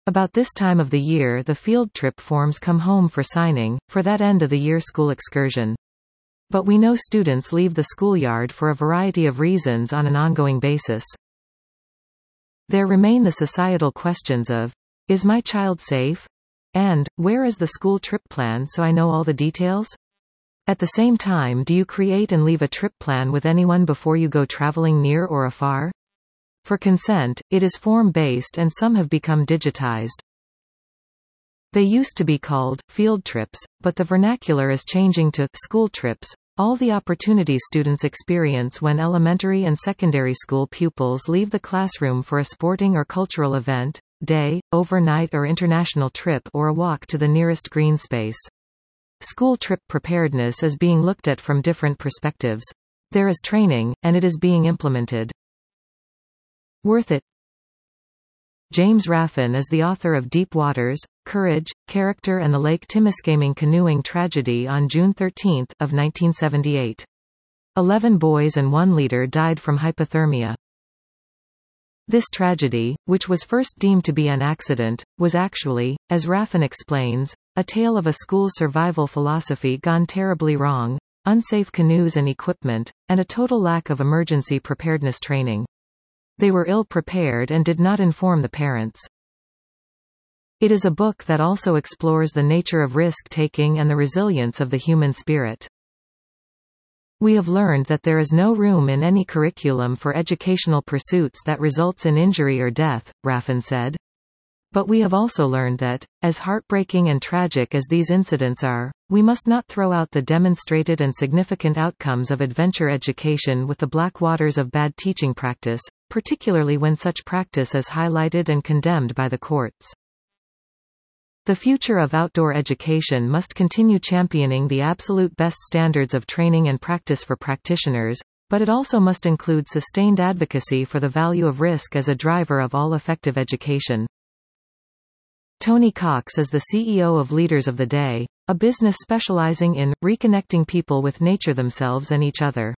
About this time of the year the field trip forms come home for signing, for that end-of-the-year school excursion. But we know students leave the schoolyard for a variety of reasons on an ongoing basis. There remain the societal questions of, is my child safe? And, where is the school trip plan so I know all the details? At the same time, do you create and leave a trip plan with anyone before you go traveling near or afar? For consent, it is form-based and some have become digitized. They used to be called field trips, but the vernacular is changing to school trips. All the opportunities students experience when elementary and secondary school pupils leave the classroom for a sporting or cultural event, day, overnight or international trip or a walk to the nearest green space. School trip preparedness is being looked at from different perspectives. There is training, and it is being implemented. Worth it? James Raffin is the author of Deep Waters, Courage, Character and the Lake Timiskaming canoeing tragedy on June 13, of 1978. 11 boys and 1 leader died from hypothermia. This tragedy, which was first deemed to be an accident, was actually, as Raffin explains, a tale of a school's survival philosophy gone terribly wrong, unsafe canoes and equipment, and a total lack of emergency preparedness training. They were ill-prepared and did not inform the parents. It is a book that also explores the nature of risk-taking and the resilience of the human spirit. We have learned that there is no room in any curriculum for educational pursuits that results in injury or death, Raffin said. But we have also learned that, as heartbreaking and tragic as these incidents are, we must not throw out the demonstrated and significant outcomes of adventure education with the black waters of bad teaching practice, particularly when such practice is highlighted and condemned by the courts. The future of outdoor education must continue championing the absolute best standards of training and practice for practitioners, but it also must include sustained advocacy for the value of risk as a driver of all effective education. Tony Cox is the CEO of Leaders of the Day, a business specializing in reconnecting people with nature themselves and each other.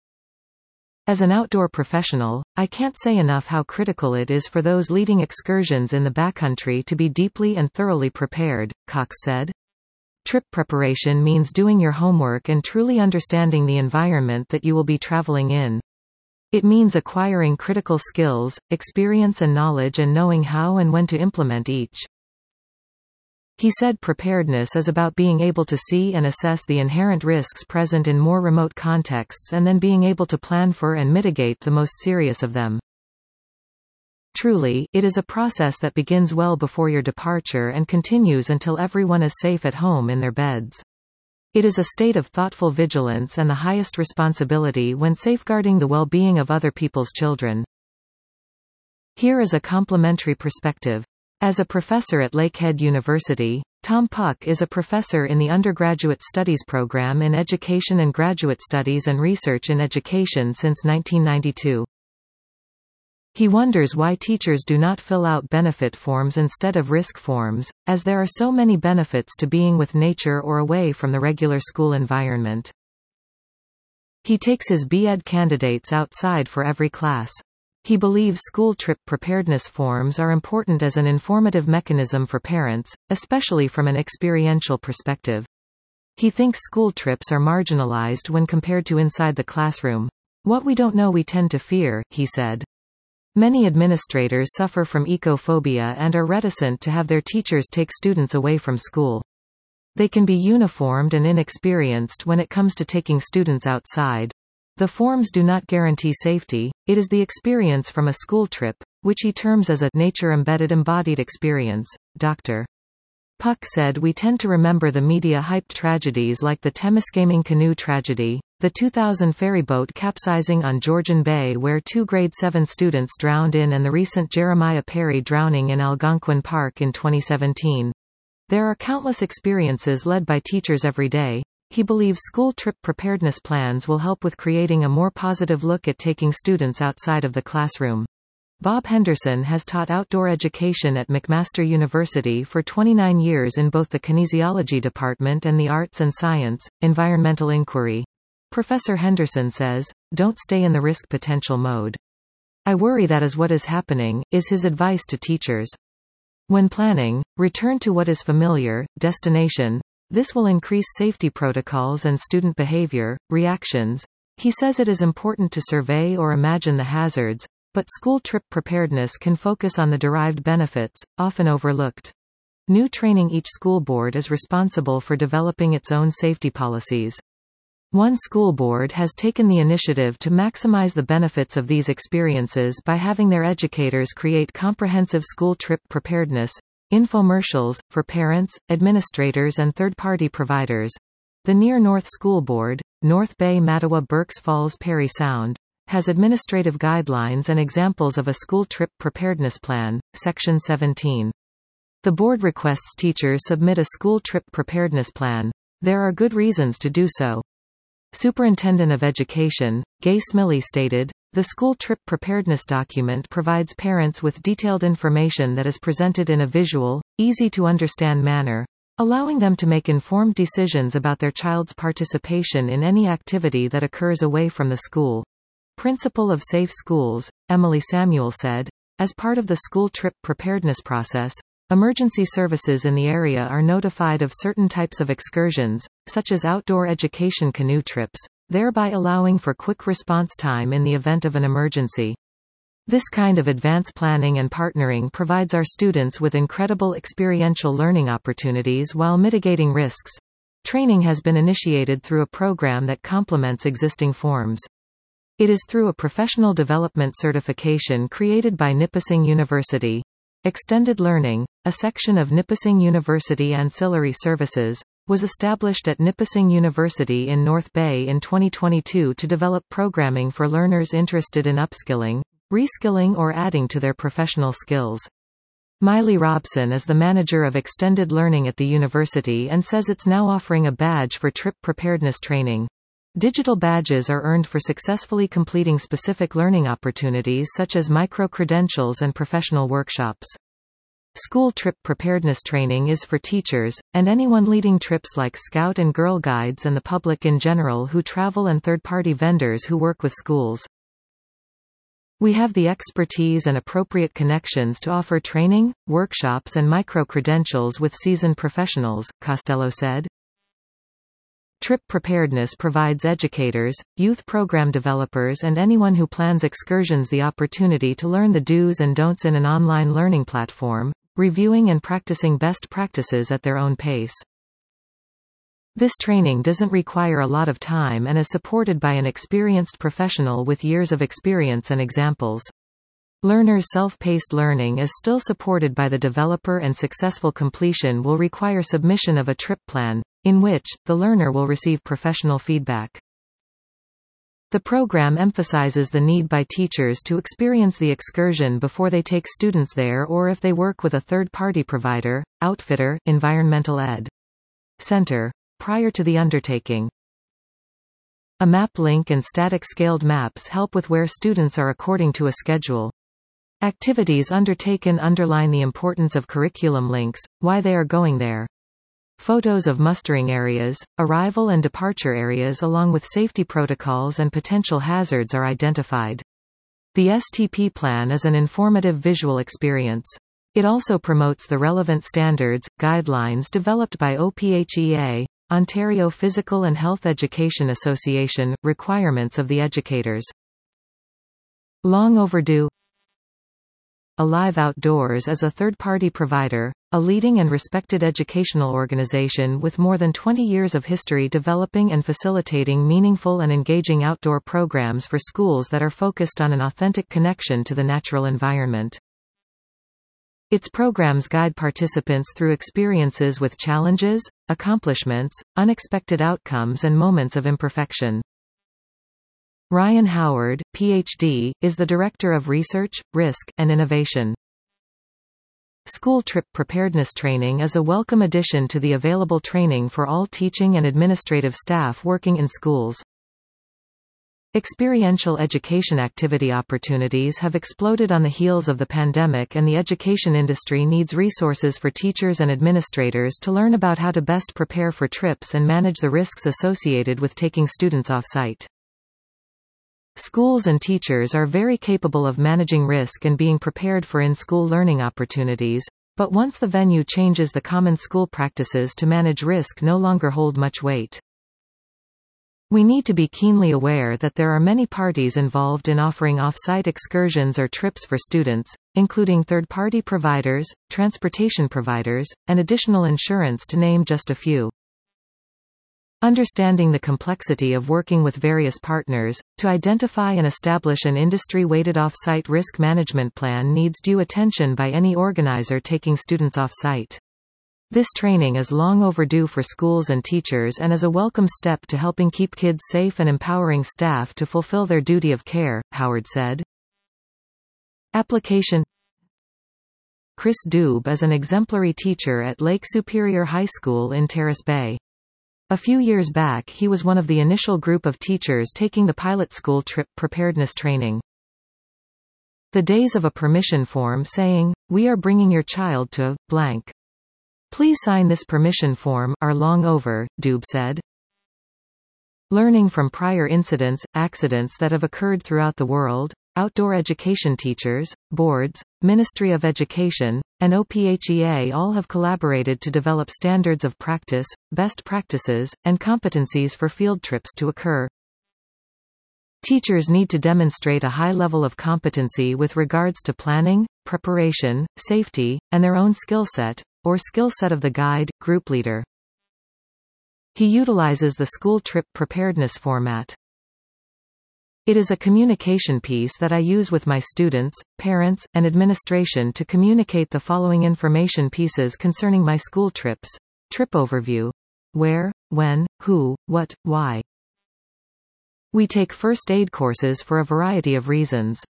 As an outdoor professional, I can't say enough how critical it is for those leading excursions in the backcountry to be deeply and thoroughly prepared, Cox said. Trip preparation means doing your homework and truly understanding the environment that you will be traveling in. It means acquiring critical skills, experience and knowledge and knowing how and when to implement each. He said preparedness is about being able to see and assess the inherent risks present in more remote contexts and then being able to plan for and mitigate the most serious of them. Truly, it is a process that begins well before your departure and continues until everyone is safe at home in their beds. It is a state of thoughtful vigilance and the highest responsibility when safeguarding the well-being of other people's children. Here is a complementary perspective. As a professor at Lakehead University, Tom Puck is a professor in the undergraduate studies program in education and graduate studies and research in education since 1992. He wonders why teachers do not fill out benefit forms instead of risk forms, as there are so many benefits to being with nature or away from the regular school environment. He takes his B.Ed candidates outside for every class. He believes school trip preparedness forms are important as an informative mechanism for parents, especially from an experiential perspective. He thinks school trips are marginalized when compared to inside the classroom. What we don't know we tend to fear, he said. Many administrators suffer from ecophobia and are reticent to have their teachers take students away from school. They can be uniformed and inexperienced when it comes to taking students outside. The forms do not guarantee safety. It is the experience from a school trip, which he terms as a nature-embedded embodied experience. Dr. Puck said we tend to remember the media-hyped tragedies like the Temiskaming canoe tragedy, the 2000 ferry boat capsizing on Georgian Bay where 2 grade 7 students drowned in and the recent Jeremiah Perry drowning in Algonquin Park in 2017. There are countless experiences led by teachers every day. He believes school trip preparedness plans will help with creating a more positive look at taking students outside of the classroom. Bob Henderson has taught outdoor education at McMaster University for 29 years in both the kinesiology department and the arts and science, environmental inquiry. Professor Henderson says, "Don't stay in the risk potential mode. I worry that is what is happening," is his advice to teachers. When planning, return to what is familiar, destination. This will increase safety protocols and student behavior, reactions. He says it is important to survey or imagine the hazards, but school trip preparedness can focus on the derived benefits, often overlooked. New training. Each school board is responsible for developing its own safety policies. One school board has taken the initiative to maximize the benefits of these experiences by having their educators create comprehensive school trip preparedness infomercials for parents, administrators and third-party providers. The Near North School Board, North Bay Mattawa Berks Falls Parry Sound, has administrative guidelines and examples of a school trip preparedness plan, Section 17. The board requests teachers submit a school trip preparedness plan. There are good reasons to do so. Superintendent of Education, Gay Smillie stated, "The school trip preparedness document provides parents with detailed information that is presented in a visual, easy-to-understand manner, allowing them to make informed decisions about their child's participation in any activity that occurs away from the school." Principal of Safe Schools, Emily Samuel said, "As part of the school trip preparedness process, emergency services in the area are notified of certain types of excursions, such as outdoor education canoe trips, thereby allowing for quick response time in the event of an emergency. This kind of advanced planning and partnering provides our students with incredible experiential learning opportunities while mitigating risks. Training has been initiated through a program that complements existing forms. It is through a professional development certification created by Nipissing University. Extended Learning, a section of Nipissing University Ancillary Services, was established at Nipissing University in North Bay in 2022 to develop programming for learners interested in upskilling, reskilling or adding to their professional skills. Miley Robson is the manager of Extended Learning at the university and says it's now offering a badge for trip preparedness training. Digital badges are earned for successfully completing specific learning opportunities such as micro-credentials and professional workshops. School trip preparedness training is for teachers, and anyone leading trips like Scout and Girl Guides and the public in general who travel and third-party vendors who work with schools. We have the expertise and appropriate connections to offer training, workshops and micro-credentials with seasoned professionals, Costello said. Trip preparedness provides educators, youth program developers and anyone who plans excursions the opportunity to learn the do's and don'ts in an online learning platform, reviewing and practicing best practices at their own pace. This training doesn't require a lot of time and is supported by an experienced professional with years of experience and examples. Learners' self-paced learning is still supported by the developer and successful completion will require submission of a trip plan, in which, the learner will receive professional feedback. The program emphasizes the need by teachers to experience the excursion before they take students there or if they work with a third-party provider, outfitter, environmental ed. center, prior to the undertaking. A map link and static scaled maps help with where students are according to a schedule. Activities undertaken underline the importance of curriculum links, why they are going there. Photos of mustering areas, arrival and departure areas along with safety protocols and potential hazards are identified. The STP plan is an informative visual experience. It also promotes the relevant standards, guidelines developed by OPHEA, Ontario Physical and Health Education Association, requirements of the educators. Long overdue. Alive Outdoors is a third-party provider, a leading and respected educational organization with more than 20 years of history developing and facilitating meaningful and engaging outdoor programs for schools that are focused on an authentic connection to the natural environment. Its programs guide participants through experiences with challenges, accomplishments, unexpected outcomes and moments of imperfection. Ryan Howard, Ph.D., is the Director of Research, Risk, and Innovation. School trip preparedness training is a welcome addition to the available training for all teaching and administrative staff working in schools. Experiential education activity opportunities have exploded on the heels of the pandemic, and the education industry needs resources for teachers and administrators to learn about how to best prepare for trips and manage the risks associated with taking students off-site. Schools and teachers are very capable of managing risk and being prepared for in-school learning opportunities, But once the venue changes, the common school practices to manage risk no longer hold much weight. We need to be keenly aware that there are many parties involved in offering off-site excursions or trips for students, including third-party providers, transportation providers, and additional insurance, to name just a few. Understanding the complexity of working with various partners, to identify and establish an industry-weighted off-site risk management plan needs due attention by any organizer taking students off-site. This training is long overdue for schools and teachers and is a welcome step to helping keep kids safe and empowering staff to fulfill their duty of care, Howard said. Application. Chris Dube is an exemplary teacher at Lake Superior High School in Terrace Bay. A few years back he was one of the initial group of teachers taking the pilot school trip preparedness training. The days of a permission form saying, "We are bringing your child to blank. Please sign this permission form," are long over, Dube said. Learning from prior accidents that have occurred throughout the world, outdoor education teachers, boards, Ministry of Education, and OPHEA all have collaborated to develop standards of practice, best practices, and competencies for field trips to occur. Teachers need to demonstrate a high level of competency with regards to planning, preparation, safety, and their own skill set, or skill set of the guide, group leader. He utilizes the school trip preparedness format. It is a communication piece that I use with my students, parents, and administration to communicate the following information pieces concerning my school trips. Trip overview. Where, when, who, what, why. We take first aid courses for a variety of reasons.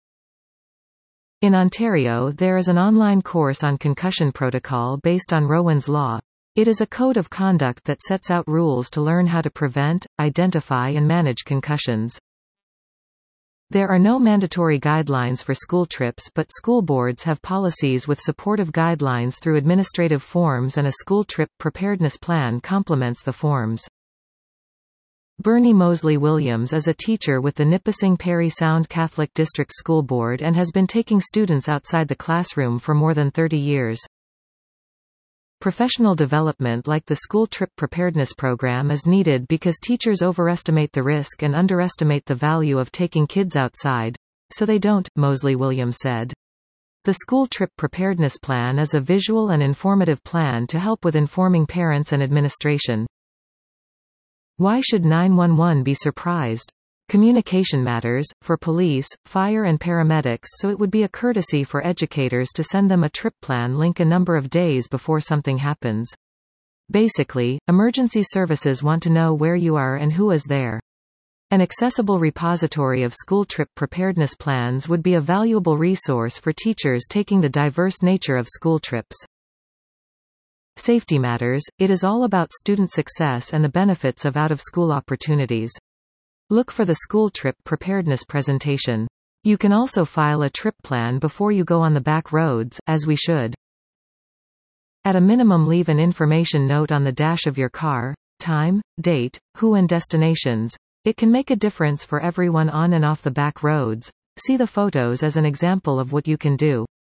In Ontario there is an online course on concussion protocol based on Rowan's Law. It is a code of conduct that sets out rules to learn how to prevent, identify and manage concussions. There are no mandatory guidelines for school trips, but school boards have policies with supportive guidelines through administrative forms, and a school trip preparedness plan complements the forms. Bernie Mosley Williams is a teacher with the Nipissing Parry Sound Catholic District School Board and has been taking students outside the classroom for more than 30 years. Professional development like the school trip preparedness program is needed because teachers overestimate the risk and underestimate the value of taking kids outside. So they don't, Mosley Williams said. The school trip preparedness plan is a visual and informative plan to help with informing parents and administration. Why should 911 be surprised? Communication matters, for police, fire and paramedics, so it would be a courtesy for educators to send them a trip plan link a number of days before something happens. Basically, emergency services want to know where you are and who is there. An accessible repository of school trip preparedness plans would be a valuable resource for teachers taking the diverse nature of school trips. Safety matters. It is all about student success and the benefits of out-of-school opportunities. Look for the school trip preparedness presentation. You can also file a trip plan before you go on the back roads, as we should. At a minimum, leave an information note on the dash of your car: time, date, who and destinations. It can make a difference for everyone on and off the back roads. See the photos as an example of what you can do.